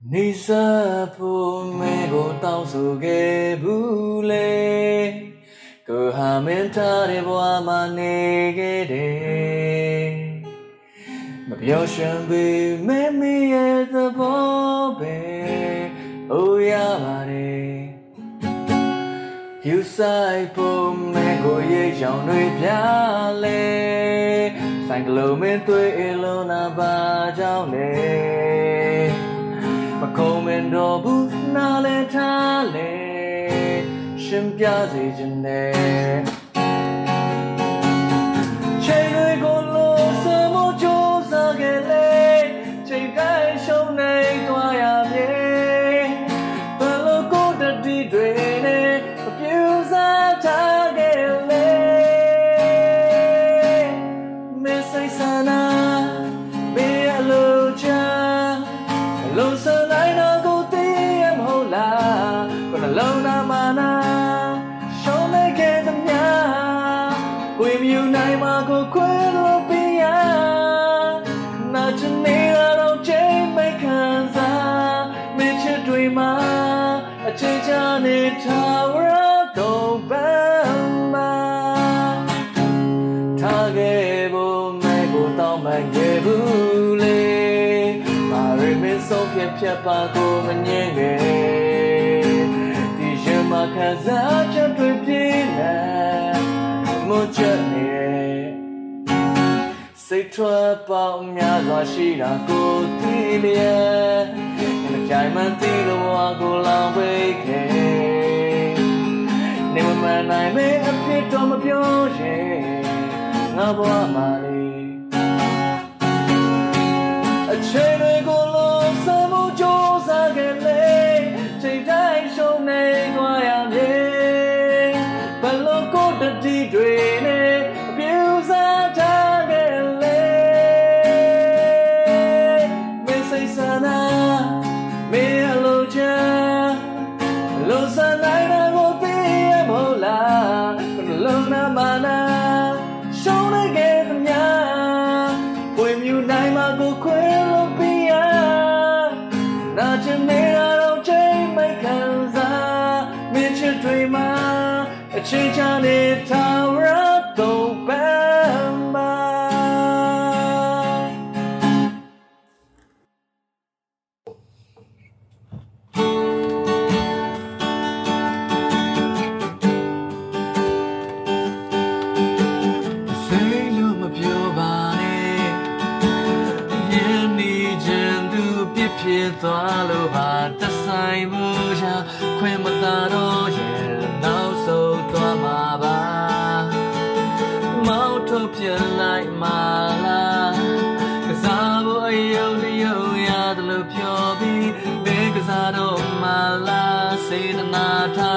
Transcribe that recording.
နေစားဖို့မဲကိုတောင်းဆိုခဲ့ဘူးလေကိုဟာမင်းထားတဲ့ဘဝမှာနေခဲ့တယ်မပြောရှင်းပေမဲ့မရဲ့သဘောပဲအိုးရပါတယ်ယူဆိုင်ဖို့မဲကိုရဲ့ရောင်တွေပြလဲဆိုင်ကလုံးမင်းတွေ့အလုံးနာပါကြောင်းလေမကုံမင်းတော်ဘူးနားလဲထားလဲရှင်ပြစေခြင်းနဲ့ချိန်တွေကိုလို့စမိုးကြိုးစားခဲ့လေချိန်တိုင်းရှုံးနေသွားရမြေဘယ်လိုကိုတတိတွေနဲ့ပြူစားထားခဲ့လေမင်းစိတ်ဆန္ဒမင်းအလိုချလို့စလိုက်တော့ကိုတည်ရမဟုတ်လားကိုယ်လုံးနာမနာရှုံးနေခဲ့သမျှကိုယ်မြူနိုင်မှာကိုခွဲလို့ပြရနာချင်နေတော့ချိန်မခံစားမင်းချစ်တွေမှာအချစ်ချနေထားရတော့ပန်းမှာထားခဲ့ဖို့မဲကိုတောင်းပန်ခဲ့ဘူးလေမင်းဆုံးဖြတ်ပါကိုမငြင်းခဲ့ဒီရင်မှာခံစားချက်တွေပြင်းနေမချက်နေစိတ်ထွက်ပေါင်းများစွာရှိတာကိုသိလျက်မကြိုင်မှန်သိလို့ဝါကိုလောင်ပိတ်ခဲ့နေမနိုင်မေအဖြစ်တော့မပြောရင်ငါဘဝမှာလေအချိန်တွေကိုလို့စမိုးကြိုးစားခဲ့လေချိန်တိုင်းရှုံးနေသွားရမြေဘယ်လိုကိုတတိတွေနဲ့အပြူစားထားခဲ့လေမင်းစိတ်ဆန္ဒမင်းအလိုချလို့စလိုက်တော့ကိုသိရမဟုတ်လားဘယ်လိုနာမနာရှုံးနေခဲ့သမျှပွင့်မြူနိုင်မှာကိုခွဲလို့ပြရနာချင်နေတော့ချိန်မခံစားမင်းချစ်တွေမှာအချင်းချနေထားရတော့ပန်းမှာဖြစ်သွားလို့ပါတဆိုင်မှုချခွင့်မသာတော့ရဲ့နောက်ဆုံးသွားမှာပါမောက်ထုတ်ပြလိုက်မှာလားကစားဖို့အယုံတယုံရတယ်လို့ပြောပြီးဘယ်ကစားတော့မှာလားစေတနာထား